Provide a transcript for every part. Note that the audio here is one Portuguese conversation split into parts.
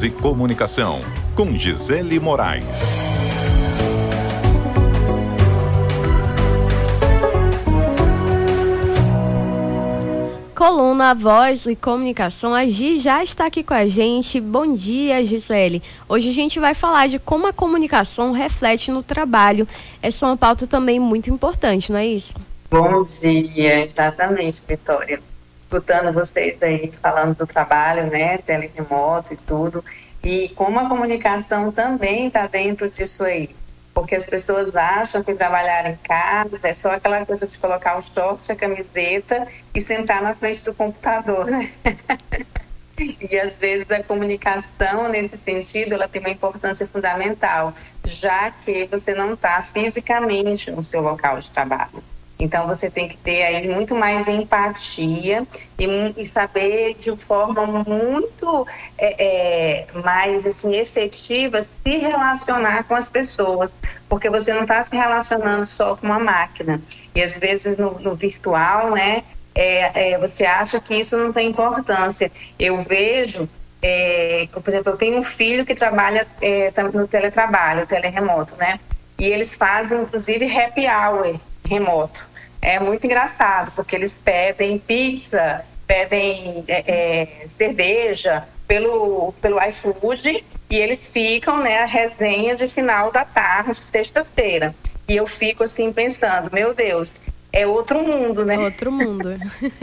e Comunicação, com Gisele Moraes. Coluna Voz e Comunicação, a Gi já está aqui com a gente. Bom dia, Gisele. Hoje a gente vai falar de como a comunicação reflete no trabalho. Essa é uma pauta também muito importante, não é isso? Bom dia, exatamente, Vitória. Escutando vocês aí falando do trabalho, né, teleremoto e tudo, e como a comunicação também está dentro disso aí. Porque as pessoas acham que trabalhar em casa é só aquela coisa de colocar o short, a camiseta e sentar na frente do computador, né? E às vezes a comunicação, nesse sentido, ela tem uma importância fundamental, já que você não está fisicamente no seu local de trabalho. Então você tem que ter aí muito mais empatia e saber de forma muito mais assim, efetiva se relacionar com as pessoas, porque você não está se relacionando só com uma máquina. E às vezes no virtual, né, você acha que isso não tem importância. Eu vejo, por exemplo, eu tenho um filho que trabalha no teletrabalho, teleremoto, né? E eles fazem, inclusive, happy hour remoto. É muito engraçado, porque eles pedem pizza, pedem cerveja pelo iFood e eles ficam, né, a resenha de final da tarde, sexta-feira. E eu fico assim pensando, meu Deus, é outro mundo, né? Outro mundo.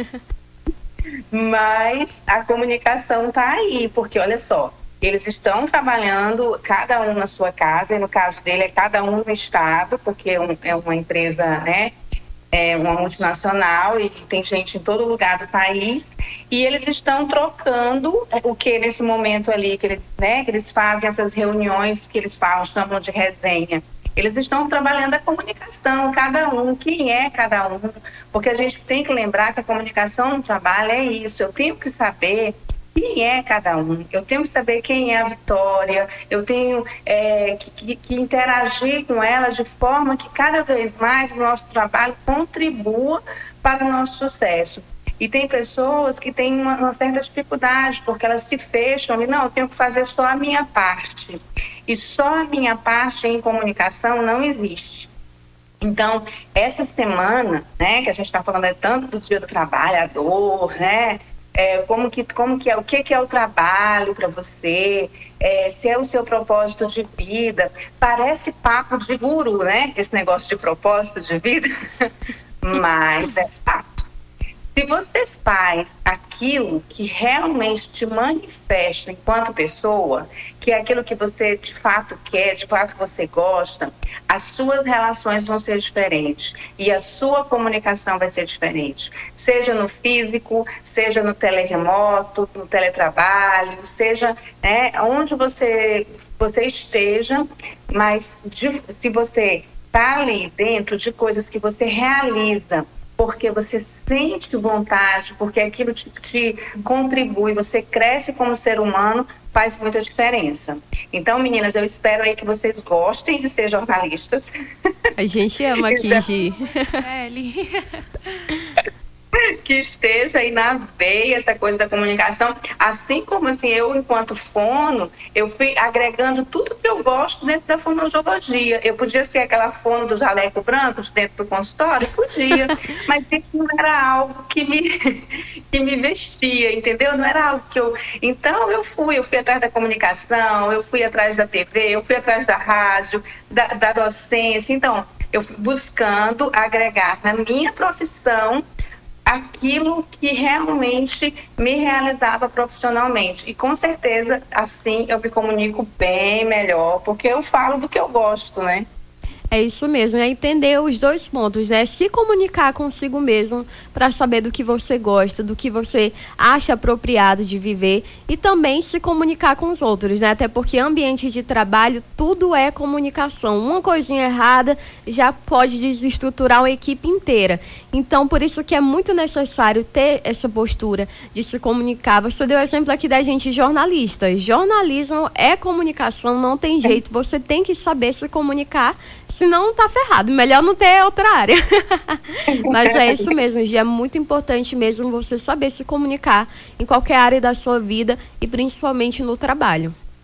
Mas a comunicação está aí, porque olha só, eles estão trabalhando, cada um na sua casa, e no caso dele é cada um no estado, porque é uma empresa, né, uma multinacional e tem gente em todo lugar do país, e eles estão trocando o que nesse momento ali, que eles fazem essas reuniões que eles chamam de resenha. Eles estão trabalhando a comunicação, cada um, quem é cada um, porque a gente tem que lembrar que a comunicação no trabalho é isso, eu tenho que saber quem é cada um, eu tenho que saber quem é a Vitória, eu tenho que interagir com ela de forma que cada vez mais o nosso trabalho contribua para o nosso sucesso. E tem pessoas que têm uma certa dificuldade, porque elas se fecham e não, eu tenho que fazer só a minha parte. E só a minha parte em comunicação não existe. Então, essa semana, né, que a gente está falando tanto do Dia do Trabalhador, né, como que é, o que é o trabalho para você, se é o seu propósito de vida. Parece papo de guru, né, esse negócio de propósito de vida, mas é fato. Se você faz aquilo que realmente te manifesta enquanto pessoa, que é aquilo que você de fato quer, de fato você gosta, as suas relações vão ser diferentes e a sua comunicação vai ser diferente. Seja no físico, seja no teleremoto, no teletrabalho, seja onde você esteja, mas se você está ali dentro de coisas que você realiza, porque você sente vontade, porque aquilo te contribui, você cresce como ser humano, faz muita diferença. Então, meninas, eu espero aí que vocês gostem de ser jornalistas. A gente ama aqui, Gi. Que esteja aí na veia essa coisa da comunicação, assim como assim, eu enquanto fono, eu fui agregando tudo que eu gosto dentro da fonoaudiologia. Eu podia ser aquela fono do jaleco branco dentro do consultório? Podia, mas isso não era algo que me vestia, entendeu? Não era algo que eu... Então eu fui atrás da comunicação, eu fui atrás da TV, eu fui atrás da rádio, da docência. Então, eu fui buscando agregar na minha profissão aquilo que realmente me realizava profissionalmente. E com certeza, assim, eu me comunico bem melhor, porque eu falo do que eu gosto, né? É isso mesmo, é entender os dois pontos, né? Se comunicar consigo mesmo para saber do que você gosta, do que você acha apropriado de viver e também se comunicar com os outros, né? Até porque ambiente de trabalho, tudo é comunicação. Uma coisinha errada já pode desestruturar uma equipe inteira. Então, por isso que é muito necessário ter essa postura de se comunicar. Você deu o exemplo aqui da gente jornalista. Jornalismo é comunicação, não tem jeito. Você tem que saber se comunicar, senão tá ferrado. Melhor não ter outra área. Mas é isso mesmo, Gi. É muito importante mesmo você saber se comunicar em qualquer área da sua vida e principalmente no trabalho.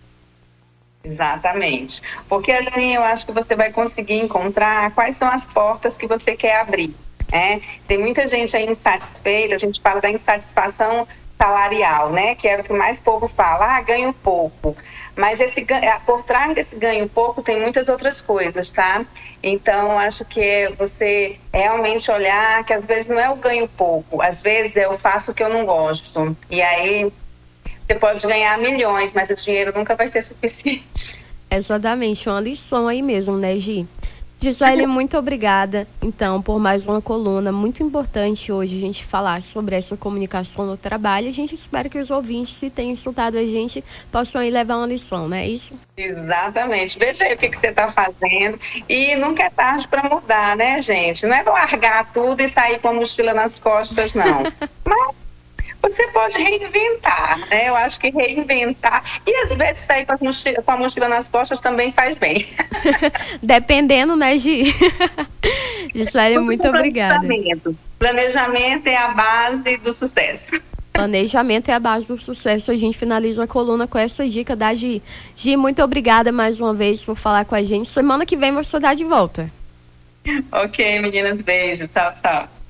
Exatamente. Porque assim eu acho que você vai conseguir encontrar quais são as portas que você quer abrir, né? Tem muita gente aí insatisfeita, a gente fala da insatisfação salarial, né? Que é o que mais povo fala, ganho pouco. Mas por trás desse ganho pouco tem muitas outras coisas, tá? Então, acho que é você realmente olhar que às vezes não é o ganho pouco, às vezes eu faço o que eu não gosto. E aí você pode ganhar milhões, mas o dinheiro nunca vai ser suficiente. Exatamente, uma lição aí mesmo, né, Gi? Gisele, muito obrigada, então, por mais uma coluna muito importante hoje a gente falar sobre essa comunicação no trabalho. A gente espera que os ouvintes, se tenham escutado a gente, possam aí levar uma lição, não é isso? Exatamente. Veja aí o que você está fazendo. E nunca é tarde para mudar, né, gente? Não é largar tudo e sair com a mochila nas costas, não. Mas você pode reinventar, né? Eu acho que reinventar. E às vezes sair com a mochila nas costas também faz bem. Dependendo, né, Gi? Gisele, muito obrigada. Planejamento é a base do sucesso. Planejamento é a base do sucesso. A gente finaliza a coluna com essa dica da Gi. Gi, muito obrigada mais uma vez por falar com a gente. Semana que vem você dá de volta. Ok, meninas, beijo. Tchau, tchau.